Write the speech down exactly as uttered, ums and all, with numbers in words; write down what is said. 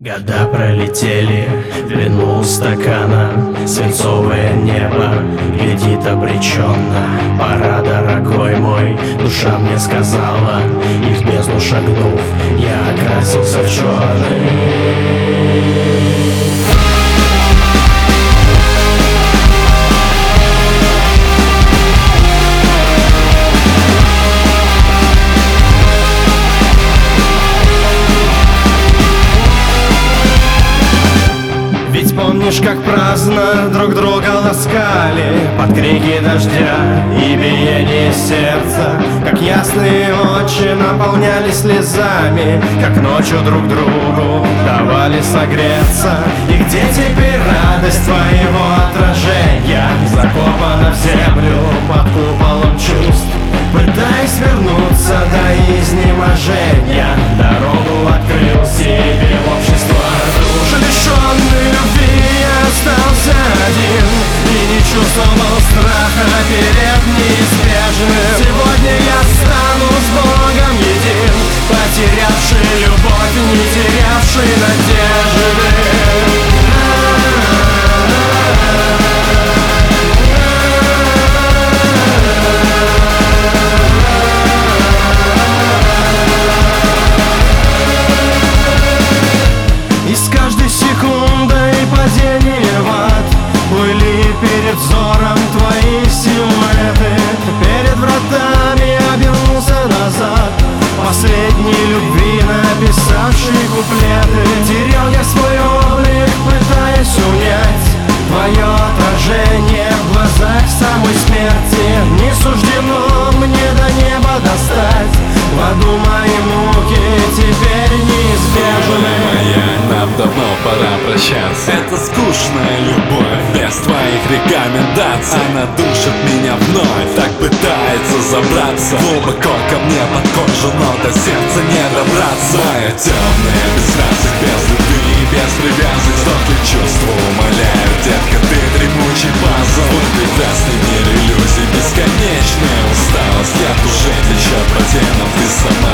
Года пролетели в длину стакана, свинцовое небо глядит обреченно. Пора, дорогой мой, душа мне сказала, и в бездну шагнув, я окрасился в черный. Ведь помнишь, как праздно друг друга ласкали под крики дождя и биение сердца, как ясные очи наполнялись слезами, как ночью друг другу давали согреться. И где теперь радость твоего отражения, закопана в землю под куполом чувств? Пытаясь вернуться до изнеможения, дорогу открыл себе в общество душ. Лишенный любви я остался один и не чувствовал страха перед неизбежным. Сегодня я стану с Богом един, потерявший любовь, не терявший надежды. И с каждой секундой падения в ад плыли перед взором твои силуэты. Перед вратами обернулся назад, последней любви написавший куплеты. Терял я свой облик, пытаясь унять твое отражение в глазах самой смерти. Не суждено мне до неба достать, в аду мои муки теперь неизбежны. Нам давно пора прощаться. Это скучная любовь без твоих рекомендаций. Она душит меня вновь, так пытается забраться глубоко ко мне под кожу, но до сердца не добраться. Моя темная без красок, без любви, без привязок, столько чувств умоляю, детка, ты дремучий пазл. Твой прекрасный мир иллюзий, бесконечная усталость. Я уже течет по венам, ты сама